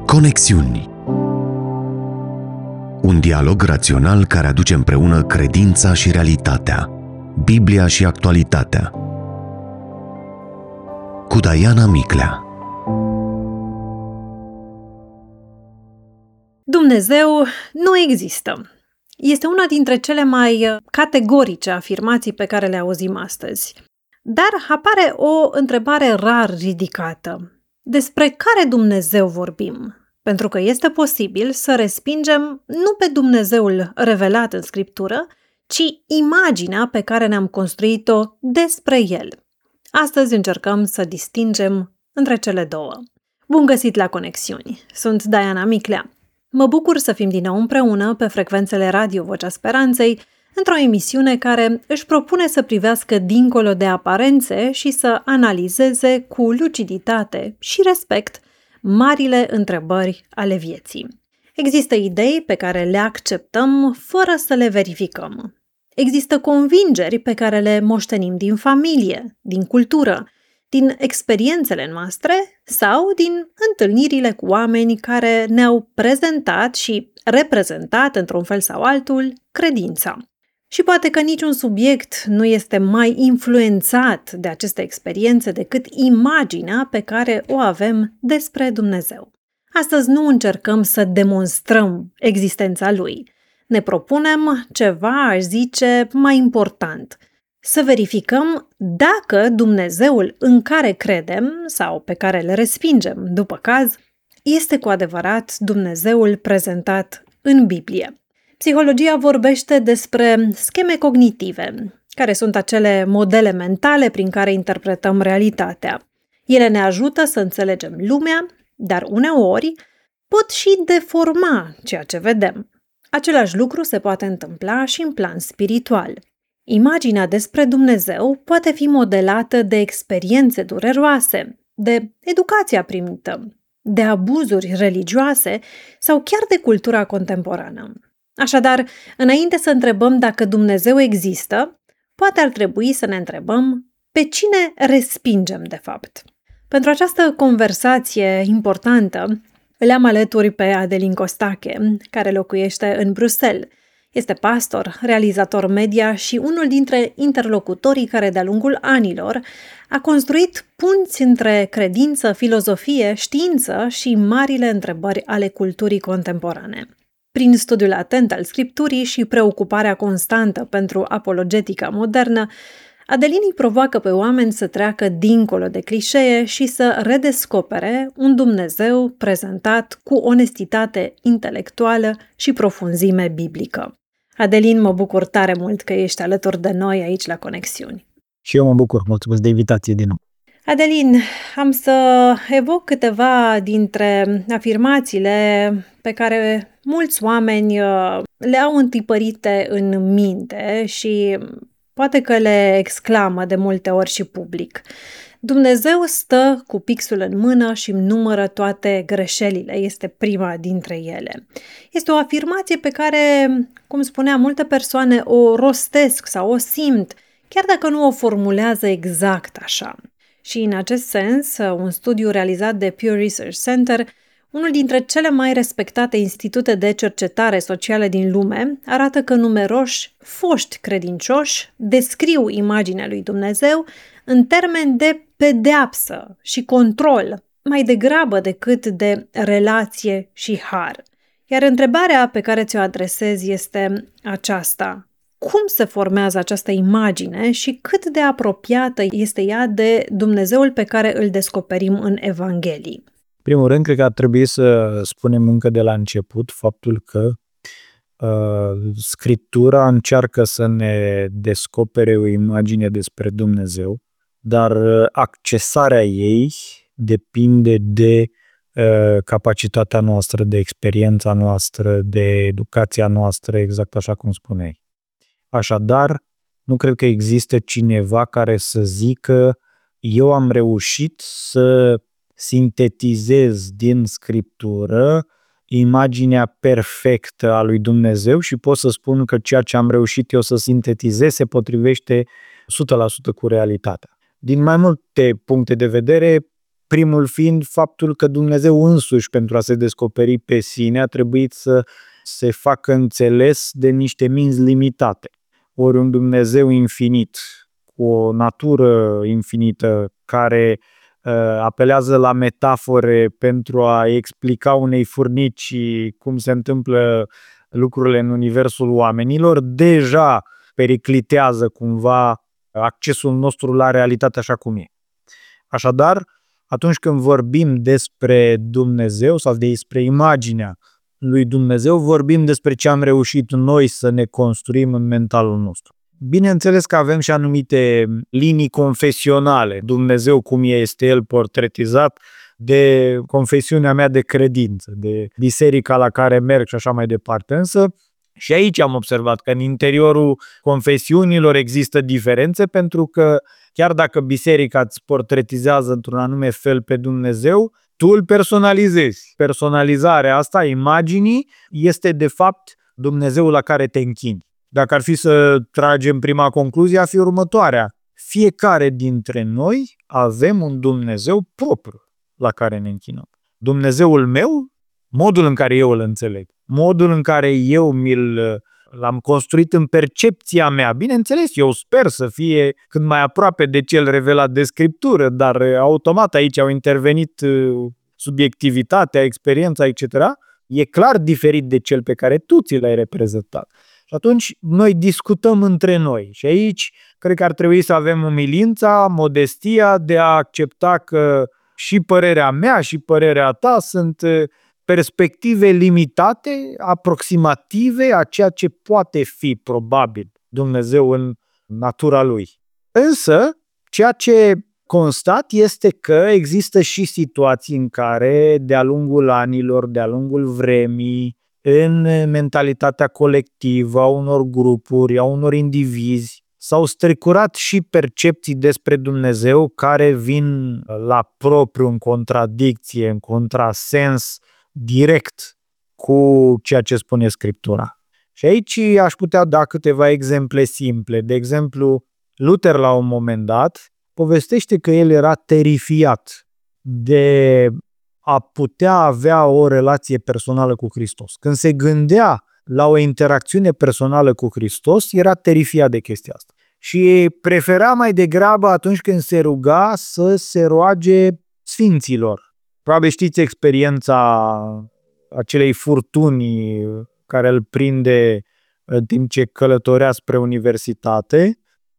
Conexiuni. Un dialog rațional care aduce împreună credința și realitatea, Biblia și actualitatea. Cu Diana Miclea. Dumnezeu nu există. Este una dintre cele mai categorice afirmații pe care le auzim astăzi. Dar apare o întrebare rar ridicată. Despre care Dumnezeu vorbim? Pentru că este posibil să respingem nu pe Dumnezeul revelat în Scriptură, ci imaginea pe care ne-am construit-o despre El. Astăzi încercăm să distingem între cele două. Bun găsit la Conexiuni! Sunt Diana Miclea. Mă bucur să fim din nou împreună pe frecvențele Radio Vocea Speranței, într-o emisiune care își propune să privească dincolo de aparențe și să analizeze cu luciditate și respect marile întrebări ale vieții. Există idei pe care le acceptăm fără să le verificăm. Există convingeri pe care le moștenim din familie, din cultură, din experiențele noastre sau din întâlnirile cu oameni care ne-au prezentat și reprezentat într-un fel sau altul credința. Și poate că niciun subiect nu este mai influențat de aceste experiențe decât imaginea pe care o avem despre Dumnezeu. Astăzi nu încercăm să demonstrăm existența Lui. Ne propunem ceva, aș zice, mai important. Să verificăm dacă Dumnezeul în care credem sau pe care le respingem, după caz, este cu adevărat Dumnezeul prezentat în Biblie. Psihologia vorbește despre scheme cognitive, care sunt acele modele mentale prin care interpretăm realitatea. Ele ne ajută să înțelegem lumea, dar uneori pot și deforma ceea ce vedem. Același lucru se poate întâmpla și în plan spiritual. Imaginea despre Dumnezeu poate fi modelată de experiențe dureroase, de educația primită, de abuzuri religioase sau chiar de cultura contemporană. Așadar, înainte să întrebăm dacă Dumnezeu există, poate ar trebui să ne întrebăm pe cine respingem de fapt. Pentru această conversație importantă, îl am alături pe Adelin Costache, care locuiește în Bruxelles. Este pastor, realizator media și unul dintre interlocutorii care de-a lungul anilor a construit punți între credință, filozofie, știință și marile întrebări ale culturii contemporane. Prin studiul atent al Scripturii și preocuparea constantă pentru apologetica modernă, Adelin îi provoacă pe oameni să treacă dincolo de clișee și să redescopere un Dumnezeu prezentat cu onestitate intelectuală și profunzime biblică. Adelin, mă bucur tare mult că ești alături de noi aici la Conexiuni. Și eu mă bucur, mulțumesc de invitație din nou. Adelin, am să evoc câteva dintre afirmațiile pe care mulți oameni le au întipărite în minte și poate că le exclamă de multe ori și public. Dumnezeu stă cu pixul în mână și numără toate greșelile, este prima dintre ele. Este o afirmație pe care, cum spuneam, multe persoane o rostesc sau o simt, chiar dacă nu o formulează exact așa. Și în acest sens, un studiu realizat de Pew Research Center, unul dintre cele mai respectate institute de cercetare socială din lume, arată că numeroși foști credincioși descriu imaginea lui Dumnezeu în termeni de pedeapsă și control, mai degrabă decât de relație și har. Iar întrebarea pe care ți-o adresez este aceasta. Cum se formează această imagine și cât de apropiată este ea de Dumnezeul pe care îl descoperim în Evanghelii? Primul rând, cred că ar trebui să spunem încă de la început faptul că Scriptura încearcă să ne descopere o imagine despre Dumnezeu, dar accesarea ei depinde de capacitatea noastră, de experiența noastră, de educația noastră, exact așa cum spuneai. Așadar, nu cred că există cineva care să zică eu am reușit să sintetizez din Scriptură imaginea perfectă a lui Dumnezeu și pot să spun că ceea ce am reușit eu să sintetizez se potrivește 100% cu realitatea. Din mai multe puncte de vedere, Primul fiind faptul că Dumnezeu însuși, pentru a se descoperi pe sine, a trebuit să se facă înțeles de niște minți limitate. Ori un Dumnezeu infinit, cu o natură infinită, care apelează la metafore pentru a explica unei furnici cum se întâmplă lucrurile în universul oamenilor, deja periclitează cumva accesul nostru la realitate așa cum e. Așadar, atunci când vorbim despre Dumnezeu sau despre imaginea lui Dumnezeu, vorbim despre ce am reușit noi să ne construim în mentalul nostru. Bineînțeles că avem și anumite linii confesionale. Dumnezeu cum este El portretizat de confesiunea mea de credință, de biserica la care merg și așa mai departe. Însă și aici am observat că în interiorul confesiunilor există diferențe, pentru că chiar dacă biserica îți portretizează într-un anume fel pe Dumnezeu, tu îl personalizezi. Personalizarea asta, imaginii, este de fapt Dumnezeul la care te închini. Dacă ar fi să tragem prima concluzie, ar fi următoarea. Fiecare dintre noi avem un Dumnezeu propriu la care ne închinăm. Dumnezeul meu, modul în care eu îl înțeleg, modul în care eu l-am construit în percepția mea. Bineînțeles, eu sper să fie cât mai aproape de cel revelat de Scriptură, dar automat aici au intervenit subiectivitatea, experiența, etc. E clar diferit de cel pe care tu ți l-ai reprezentat. Și atunci noi discutăm între noi și aici cred că ar trebui să avem umilința, modestia de a accepta că și părerea mea și părerea ta sunt perspective limitate, aproximative a ceea ce poate fi probabil Dumnezeu în natura Lui. Însă, ceea ce constat este că există și situații în care, de-a lungul anilor, de-a lungul vremii, în mentalitatea colectivă a unor grupuri, a unor indivizi, s-au strecurat și percepții despre Dumnezeu care vin la propriu în contradicție, în contrasens direct cu ceea ce spune Scriptura. Și aici aș putea da câteva exemple simple. De exemplu, Luther la un moment dat povestește că el era terifiat de a putea avea o relație personală cu Hristos. Când se gândea la o interacțiune personală cu Hristos, era terifiat de chestia asta. Și prefera mai degrabă atunci când se ruga să se roage sfinților. Probabil știți experiența acelei furtuni care îl prinde în timp ce călătorea spre universitate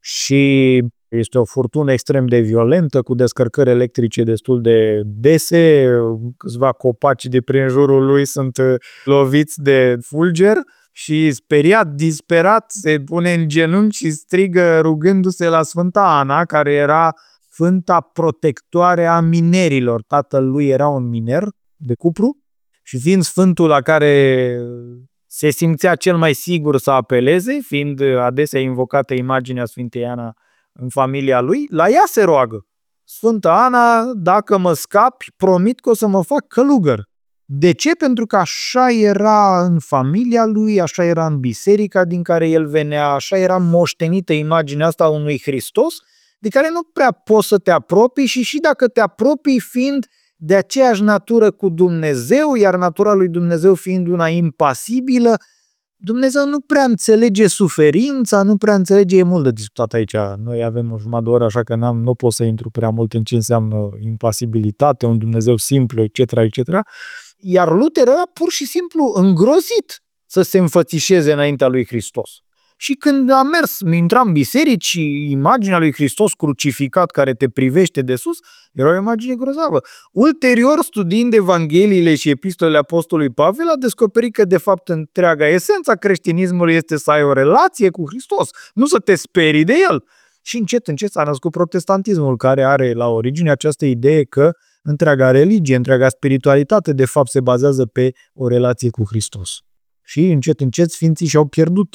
și este o furtună extrem de violentă, cu descărcări electrice destul de dese, câțiva copaci de prin jurul lui sunt loviți de fulger și speriat, disperat, se pune în genunchi și strigă rugându-se la Sfânta Ana, care era sfânta protectoare a minerilor. Tatăl lui era un miner de cupru și fiind sfântul la care se simțea cel mai sigur să apeleze, fiind adesea invocată imaginea Sfintei Ana în familia lui, la ea se roagă. Sfânta Ana, dacă mă scapi, promit că o să mă fac călugăr. De ce? Pentru că așa era în familia lui, așa era în biserica din care el venea, așa era moștenită imaginea asta a unui Hristos, de care nu prea poți să te apropii și dacă te apropii fiind de aceeași natură cu Dumnezeu, iar natura lui Dumnezeu fiind una impasibilă, Dumnezeu nu prea înțelege suferința, nu prea înțelege, e mult de discutat aici. Noi avem o jumătate de oră, așa că nu pot să intru prea mult în ce înseamnă impasibilitate, un Dumnezeu simplu, etc., etc. Iar Luther era pur și simplu îngrozit să se înfățișeze înaintea lui Hristos. Și când a mers, intra în biserici și imaginea lui Hristos crucificat care te privește de sus, era o imagine grozavă. Ulterior, studiind Evangheliile și epistolele Apostolului Pavel, a descoperit că, de fapt, întreaga esența creștinismului este să ai o relație cu Hristos, nu să te sperii de El. Și încet, încet s-a născut protestantismul, care are la origine această idee că întreaga religie, întreaga spiritualitate, de fapt, se bazează pe o relație cu Hristos. Și încet, încet, sfinții și-au pierdut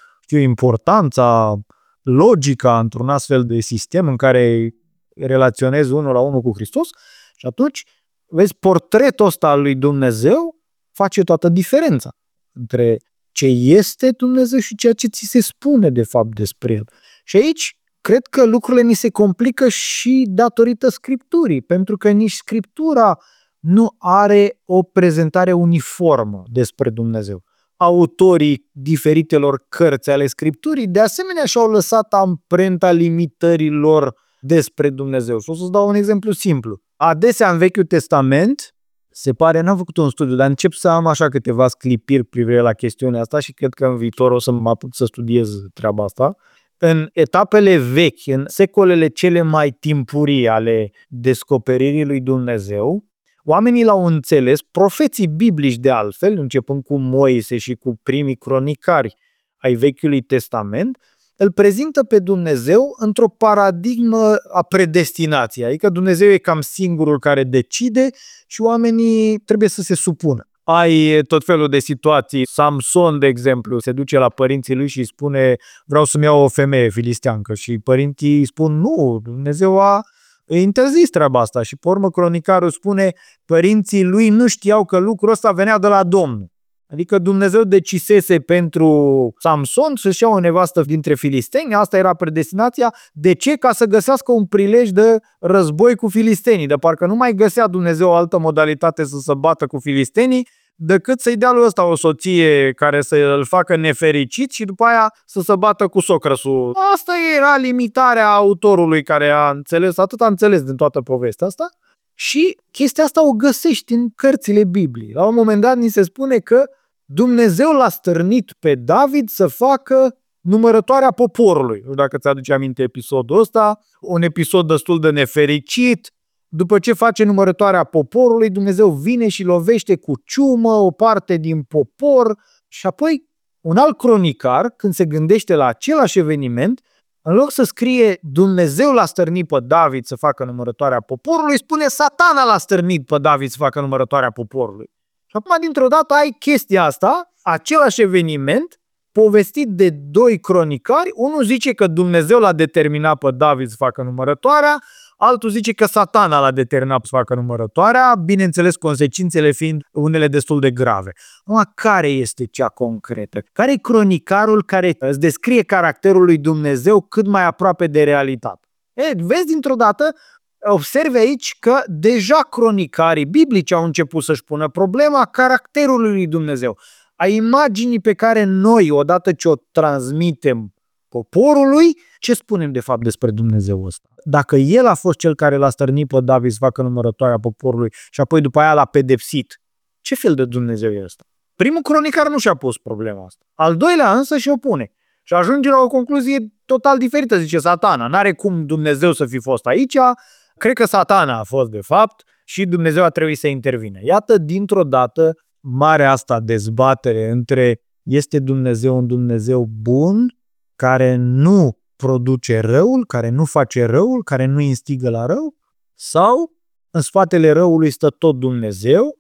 importanța, logica într-un astfel de sistem în care relaționezi unul la unul cu Hristos și atunci, vezi, portretul ăsta al lui Dumnezeu face toată diferența între ce este Dumnezeu și ceea ce ți se spune de fapt despre El. Și aici cred că lucrurile ni se complică și datorită Scripturii, pentru că nici Scriptura nu are o prezentare uniformă despre Dumnezeu. Autorii diferitelor cărți ale Scripturii de asemenea și-au lăsat amprenta limitărilor despre Dumnezeu. Și o să-ți dau un exemplu simplu. Adesea în Vechiul Testament, se pare, n-am făcut un studiu, dar încep să am așa câteva sclipiri privire la chestiunea asta și cred că în viitor o să mă apuc să studiez treaba asta. În etapele vechi, în secolele cele mai timpurii ale descoperirii lui Dumnezeu, oamenii l-au înțeles, profeții biblici de altfel, începând cu Moise și cu primii cronicari ai Vechiului Testament, îl prezintă pe Dumnezeu într-o paradigmă a predestinației, adică Dumnezeu e cam singurul care decide și oamenii trebuie să se supună. Ai tot felul de situații. Samson, de exemplu, se duce la părinții lui și îi spune: vreau să-mi iau o femeie filisteancă, și părinții îi spun: nu, Dumnezeu a interzis treaba asta. Și pe urmă cronicarul spune: părinții lui nu știau că lucrul ăsta venea de la Domnul. Adică Dumnezeu decisese pentru Samson să-și ia o nevastă dintre filisteni, asta era predestinația. De ce? Ca să găsească un prilej de război cu filistenii. De parcă nu mai găsea Dumnezeu o altă modalitate să se bată cu filistenii decât să-i dea lui ăsta o soție care să îl facă nefericit și după aia să se bată cu socrăsul. Asta era limitarea autorului care a înțeles, atât a înțeles din toată povestea asta. Și chestia asta o găsești în cărțile Bibliei. La un moment dat ni se spune că Dumnezeu l-a stârnit pe David să facă numărătoarea poporului. Nu știu dacă ți-aduce aminte episodul ăsta, un episod destul de nefericit. După ce face numărătoarea poporului, Dumnezeu vine și lovește cu ciumă o parte din popor și apoi un alt cronicar, când se gândește la același eveniment, în loc să scrie Dumnezeu l-a stârnit pe David să facă numărătoarea poporului, spune Satana l-a stârnit pe David să facă numărătoarea poporului. Și acum dintr-o dată ai chestia asta, același eveniment, povestit de doi cronicari. Unul zice că Dumnezeu l-a determinat pe David să facă numărătoarea, altul zice că Satana l-a determinat să facă numărătoarea, bineînțeles consecințele fiind unele destul de grave. Acum, care este cea concretă? Care e cronicarul care îți descrie caracterul lui Dumnezeu cât mai aproape de realitate? Vezi dintr-o dată, observi aici că deja cronicarii biblici au început să-și pună problema caracterului lui Dumnezeu, a imaginii pe care noi, odată ce o transmitem poporului, ce spunem de fapt despre Dumnezeu ăsta? Dacă El a fost cel care l-a stârnit pe David să facă numărătoarea poporului și apoi după aia l-a pedepsit, ce fel de Dumnezeu e ăsta? Primul cronicar nu și-a pus problema asta. Al doilea însă și-o pune. Și ajunge la o concluzie total diferită, zice Satana. N-are cum Dumnezeu să fi fost aici, cred că Satana a fost de fapt și Dumnezeu a trebuit să intervine. Iată, dintr-o dată, marea asta dezbatere între este Dumnezeu un Dumnezeu bun, care nu produce răul, care nu face răul, care nu instigă la rău, sau în spatele răului stă tot Dumnezeu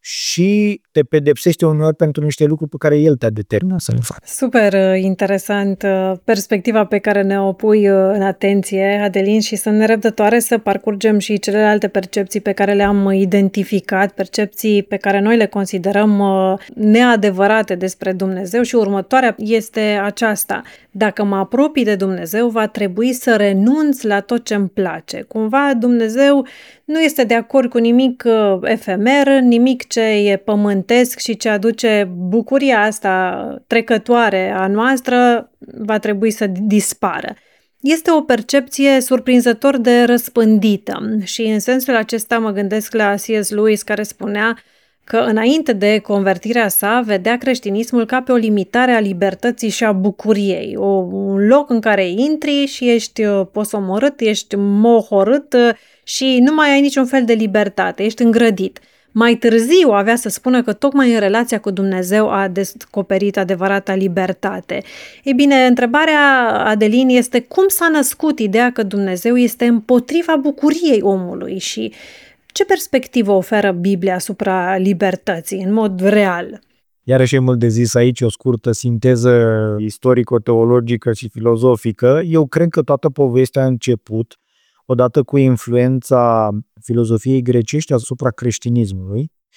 și te pedepsește uneori pentru niște lucruri pe care El te-a determinat să le faci. Super interesant perspectiva pe care ne-o pui în atenție, Adelin, și sunt nerăbdătoare să parcurgem și celelalte percepții pe care le-am identificat, percepții pe care noi le considerăm neadevărate despre Dumnezeu, și următoarea este aceasta. Dacă mă apropii de Dumnezeu, va trebui să renunț la tot ce-mi place. Cumva Dumnezeu nu este de acord cu nimic efemer, nimic ce e pământesc și ce aduce bucuria asta trecătoare a noastră va trebui să dispară. Este o percepție surprinzător de răspândită și în sensul acesta mă gândesc la C.S. Lewis, care spunea că înainte de convertirea sa vedea creștinismul ca pe o limitare a libertății și a bucuriei, un loc în care intri și ești posomorât, ești mohorât și nu mai ai niciun fel de libertate, ești îngrădit. Mai târziu avea să spună că tocmai în relația cu Dumnezeu a descoperit adevărata libertate. Ei bine, întrebarea, Adelin, este cum s-a născut ideea că Dumnezeu este împotriva bucuriei omului și ce perspectivă oferă Biblia asupra libertății, în mod real? Iarăși e mult de zis aici, o scurtă sinteză istorico-teologică și filozofică. Eu cred că toată povestea a început odată cu influența filozofiei grecești asupra creștinismului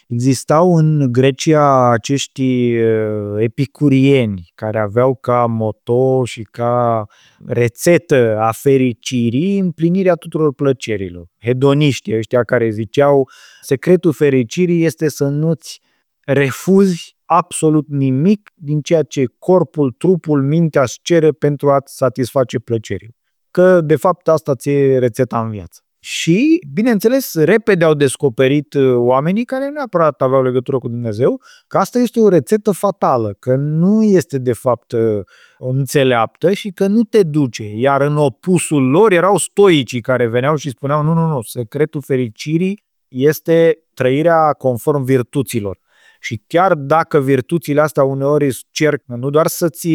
Existau în Grecia acești epicurieni care aveau ca moto și ca rețetă a fericirii împlinirea tuturor plăcerilor. Hedoniștii ăștia care ziceau secretul fericirii este să nu-ți refuzi absolut nimic din ceea ce corpul, trupul, mintea își cere pentru a-ți satisface plăcerile. Că de fapt asta ți-e rețeta în viață. Și, bineînțeles, repede au descoperit oamenii care nu neapărat aveau legătură cu Dumnezeu că asta este o rețetă fatală, că nu este de fapt înțeleaptă și că nu te duce. Iar în opusul lor erau stoicii care veneau și spuneau nu, secretul fericirii este trăirea conform virtuților. Și chiar dacă virtuțile astea uneori îți cer nu doar să-ți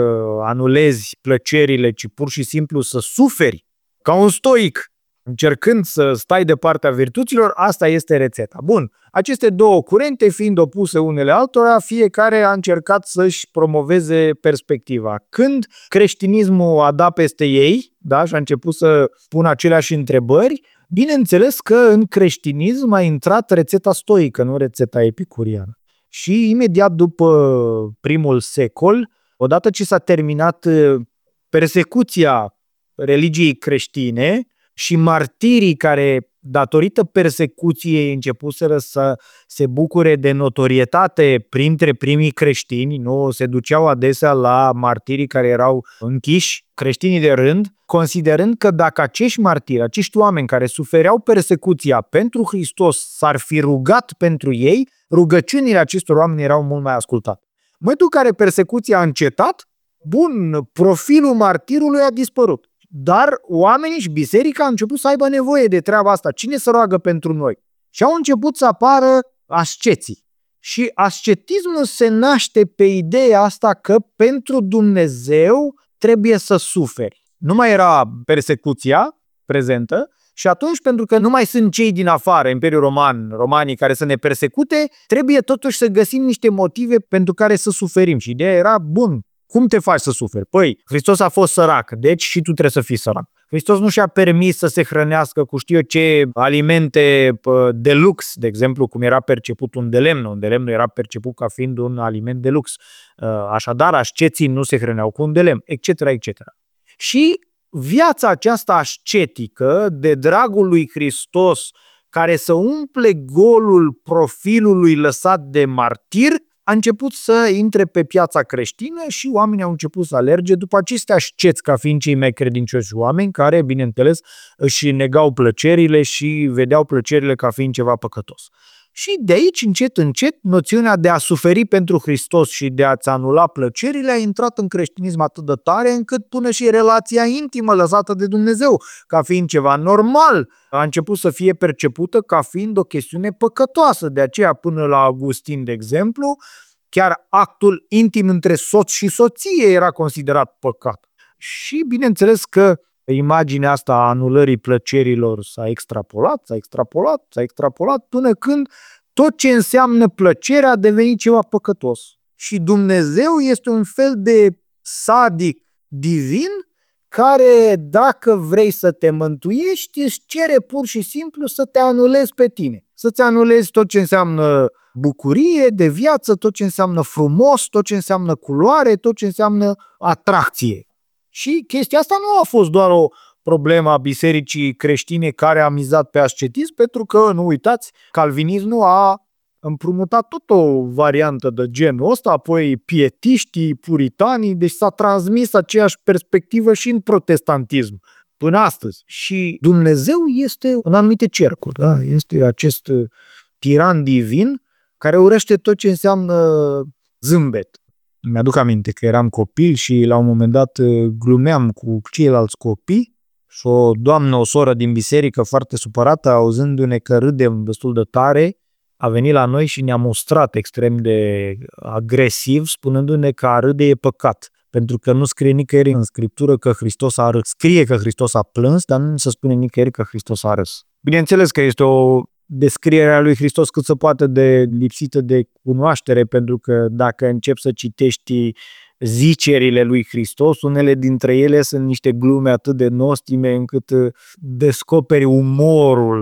anulezi plăcerile, ci pur și simplu să suferi ca un stoic, încercând să stai de partea virtuților, asta este rețeta. Bun, aceste două curente fiind opuse unele altora, fiecare a încercat să-și promoveze perspectiva. Când creștinismul a dat peste ei, da, și a început să pună aceleași întrebări, bineînțeles că în creștinism a intrat rețeta stoică, nu rețeta epicuriană. Și imediat după primul secol, odată ce s-a terminat persecuția religiei creștine și martirii care, datorită persecuției, începuseră să se bucure de notorietate printre primii creștini, nu se duceau adesea la martirii care erau închiși, creștinii de rând, considerând că dacă acești martiri, acești oameni care sufereau persecuția pentru Hristos s-ar fi rugat pentru ei, rugăciunile acestor oameni erau mult mai ascultate. În momentul în care persecuția a încetat, bun, profilul martirului a dispărut. Dar oamenii și biserica au început să aibă nevoie de treaba asta. Cine se roagă pentru noi? Și au început să apară asceții. Și ascetismul se naște pe ideea asta că pentru Dumnezeu trebuie să suferi. Nu mai era persecuția prezentă și atunci, pentru că nu mai sunt cei din afară, Imperiul Roman, romanii care să ne persecute, trebuie totuși să găsim niște motive pentru care să suferim. Și ideea era, bun, cum te faci să suferi? Păi, Hristos a fost sărac, deci și tu trebuie să fii sărac. Hristos nu și-a permis să se hrănească cu știu eu ce alimente de lux, de exemplu, cum era perceput un de lemn. Un de lemn era perceput ca fiind un aliment de lux. Așadar, asceții nu se hrăneau cu un de lemn, etc., etc. Și viața aceasta ascetică, de dragul lui Hristos, care să umple golul profilului lăsat de martir, a început să intre pe piața creștină și oamenii au început să alerge după acești asceți ca fiind cei mai credincioși oameni care, bineînțeles, își negau plăcerile și vedeau plăcerile ca fiind ceva păcătos. Și de aici, încet, încet, noțiunea de a suferi pentru Hristos și de a-ți anula plăcerile a intrat în creștinism atât de tare încât până și relația intimă lăsată de Dumnezeu, ca fiind ceva normal, a început să fie percepută ca fiind o chestiune păcătoasă. De aceea, până la Augustin, de exemplu, chiar actul intim între soț și soție era considerat păcat. Și bineînțeles că imaginea asta a anulării plăcerilor s-a extrapolat până când tot ce înseamnă plăcere a devenit ceva păcătos. Și Dumnezeu este un fel de sadic divin care, dacă vrei să te mântuiești, își cere pur și simplu să te anulezi pe tine. Să-ți anulezi tot ce înseamnă bucurie de viață, tot ce înseamnă frumos, tot ce înseamnă culoare, tot ce înseamnă atracție. Și chestia asta nu a fost doar o problemă a bisericii creștine care a mizat pe ascetism, pentru că, nu uitați, calvinismul a împrumutat tot o variantă de genul ăsta, apoi pietiștii, puritanii, deci s-a transmis aceeași perspectivă și în protestantism până astăzi. Și Dumnezeu este în anumite cercuri, da? Este acest tiran divin care urăște tot ce înseamnă zâmbet. Mi-aduc aminte că eram copil și la un moment dat glumeam cu ceilalți copii și o doamnă, o soră din biserică foarte supărată, auzându-ne că râdem destul de tare, a venit la noi și ne-a mustrat extrem de agresiv, spunându-ne că a râde e păcat. Pentru că nu scrie nicăieri în Scriptură că Hristos a râs. Scrie că Hristos a plâns, dar nu se spune nicăieri că Hristos a râs. Bineînțeles că este o descrierea lui Hristos cât se poate de lipsită de cunoaștere, pentru că dacă începi să citești zicerile lui Hristos, unele dintre ele sunt niște glume atât de nostime încât descoperi umorul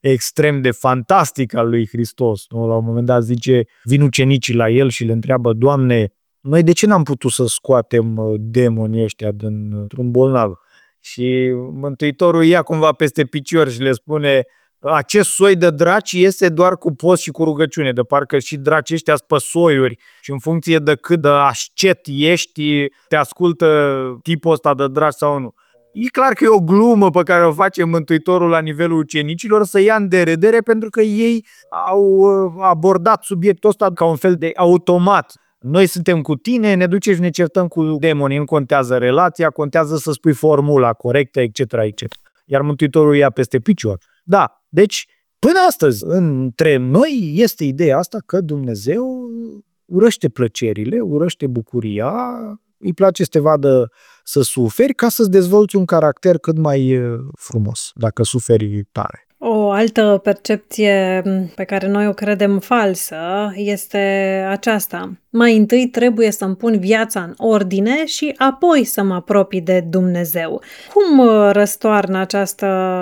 extrem de fantastic al lui Hristos. Nu? La un moment dat zice, vin ucenicii la el și le întreabă, Doamne, noi de ce n-am putut să scoatem demonii ăștia dintr-un bolnav? Și Mântuitorul ia cumva peste picior și le spune, acest soi de draci iese doar cu post și cu rugăciune, de parcă și dracii ăștia sunt pe soiuri și în funcție de cât de ascet ești, te ascultă tipul ăsta de draci sau nu. E clar că e o glumă pe care o face Mântuitorul la nivelul ucenicilor să ia în derâdere pentru că ei au abordat subiectul ăsta ca un fel de automat. Noi suntem cu tine, ne ducem și ne certăm cu demonii, nu contează relația, contează să spui formula corectă, etc., etc. Iar Mântuitorul ia peste picior. Da, deci până astăzi între noi este ideea asta că Dumnezeu urăște plăcerile, urăște bucuria, îi place să te vadă să suferi ca să-ți dezvolți un caracter cât mai frumos, dacă suferi tare. O altă percepție pe care noi o credem falsă este aceasta. Mai întâi trebuie să-mi pun viața în ordine și apoi să mă apropii de Dumnezeu. Cum răstoarnă această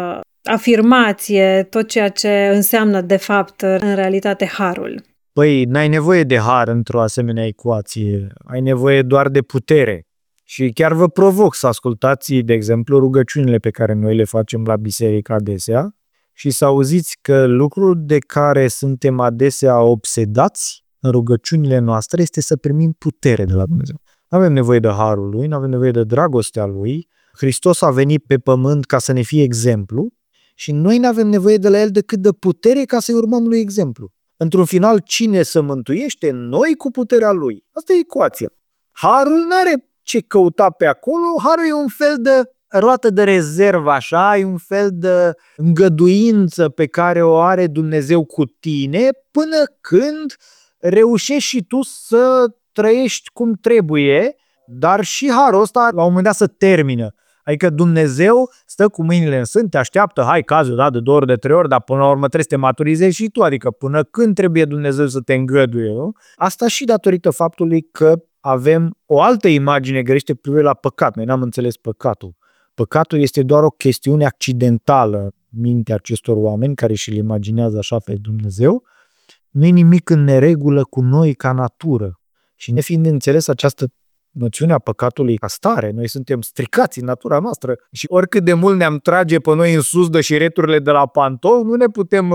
afirmație tot ceea ce înseamnă de fapt în realitate harul? Păi, n-ai nevoie de har într-o asemenea ecuație, ai nevoie doar de putere. Și chiar vă provoc să ascultați, de exemplu, rugăciunile pe care noi le facem la biserică adesea și să auziți că lucrul de care suntem adesea obsedați în rugăciunile noastre este să primim putere de la Dumnezeu. Nu avem nevoie de harul Lui, nu avem nevoie de dragostea Lui. Hristos a venit pe pământ ca să ne fie exemplu și noi nu avem nevoie de la El decât de putere ca să-i urmăm Lui exemplu. Într-un final, cine se mântuiește? Noi cu puterea Lui. Asta e ecuația. Harul nu are ce căuta pe acolo, harul e un fel de roată de rezervă, așa, e un fel de îngăduință pe care o are Dumnezeu cu tine până când reușești și tu să trăiești cum trebuie, dar și harul ăsta la un moment dat să termină. Adică Dumnezeu stă cu mâinile în sân, te așteaptă, hai cazul, da, de 2 ori, de 3 ori, dar până la urmă trebuie să te maturizezi și tu, adică până când trebuie Dumnezeu să te îngăduie, nu? Asta și datorită faptului că avem o altă imagine greșită cu privire la păcat. Noi n-am înțeles păcatul. Păcatul este doar o chestiune accidentală în mintea acestor oameni care și-l imaginează așa pe Dumnezeu. Nu e nimic în neregulă cu noi ca natură. Și nefiind înțeles această noțiune a păcatului ca stare, noi suntem stricați în natura noastră și oricât de mult ne-am trage pe noi în sus de șireturile de la pantof, nu ne putem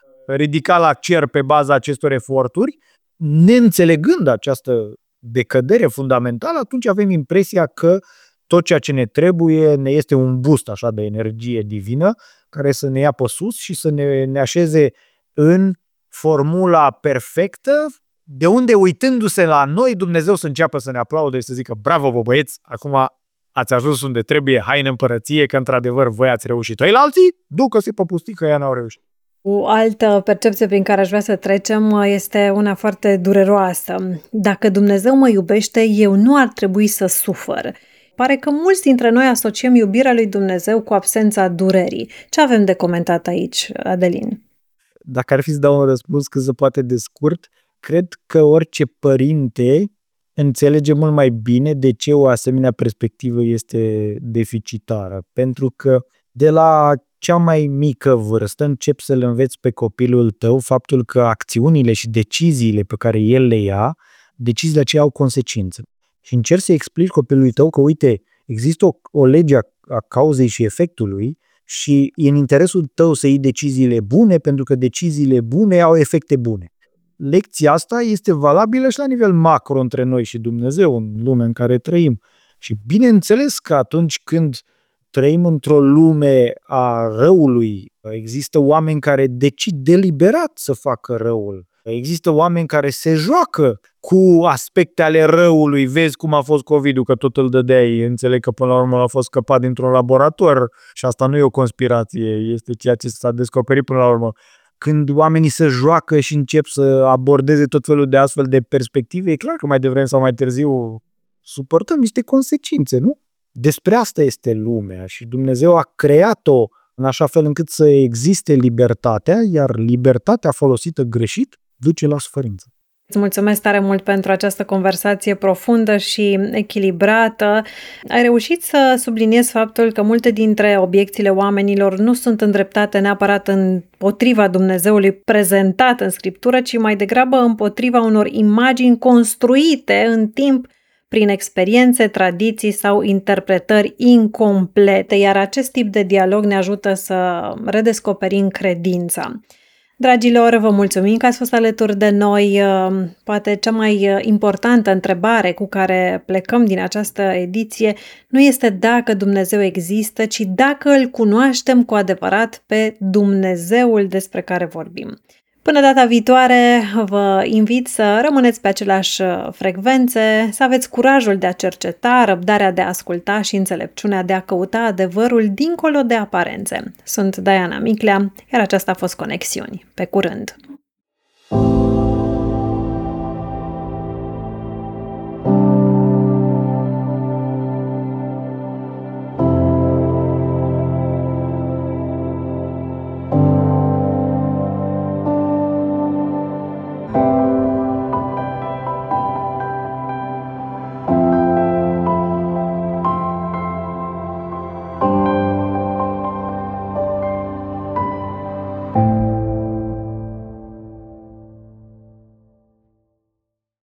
ridica la cer pe baza acestor eforturi. Neînțelegând această decădere fundamentală, atunci avem impresia că tot ceea ce ne trebuie ne este un boost așa de energie divină care să ne ia pe sus și să ne așeze în formula perfectă, de unde uitându-se la noi Dumnezeu să înceapă să ne aplaude și să zică bravo vă băieți, acum ați ajuns unde trebuie, hai în împărăție că într-adevăr voi ați reușit. Ei la alții, ducă-se pe pustii că ea n-au reușit. O altă percepție prin care aș vrea să trecem este una foarte dureroasă. Dacă Dumnezeu mă iubește, eu nu ar trebui să sufăr. Pare că mulți dintre noi asociem iubirea lui Dumnezeu cu absența durerii. Ce avem de comentat aici, Adelin? Dacă ar fi să dau un răspuns cât se poate de scurt, cred că orice părinte înțelege mult mai bine de ce o asemenea perspectivă este deficitară. Pentru că de la cea mai mică vârstă începi să-l înveți pe copilul tău faptul că acțiunile și deciziile pe care el le ia, deciziile aceea au consecințe. Și încerci să explici copilului tău că, uite, există o lege a cauzei și efectului și e în interesul tău să iei deciziile bune pentru că deciziile bune au efecte bune. Lecția asta este valabilă și la nivel macro între noi și Dumnezeu, în lumea în care trăim. Și bineînțeles că atunci când trăim într-o lume a răului, există oameni care decid deliberat să facă răul. Există oameni care se joacă cu aspecte ale răului. Vezi cum a fost COVID-ul, că tot îl dădeai. Înțeleg că până la urmă a fost scăpat dintr-un laborator și asta nu e o conspirație, este ceea ce s-a descoperit până la urmă. Când oamenii se joacă și încep să abordeze tot felul de astfel de perspective, e clar că mai devreme sau mai târziu suportăm niște consecințe, nu? Despre asta este lumea și Dumnezeu a creat-o în așa fel încât să existe libertatea, iar libertatea folosită greșit duce la suferință. Îți mulțumesc tare mult pentru această conversație profundă și echilibrată. Ai reușit să subliniezi faptul că multe dintre obiecțiile oamenilor nu sunt îndreptate neapărat împotriva Dumnezeului prezentat în Scriptură, ci mai degrabă împotriva unor imagini construite în timp prin experiențe, tradiții sau interpretări incomplete, iar acest tip de dialog ne ajută să redescoperim credința. Dragilor, vă mulțumim că ați fost alături de noi. Poate cea mai importantă întrebare cu care plecăm din această ediție nu este dacă Dumnezeu există, ci dacă îl cunoaștem cu adevărat pe Dumnezeul despre care vorbim. Până data viitoare, vă invit să rămâneți pe aceleași frecvențe, să aveți curajul de a cerceta, răbdarea de a asculta și înțelepciunea de a căuta adevărul dincolo de aparențe. Sunt Diana Miclea, iar aceasta a fost Conexiuni. Pe curând!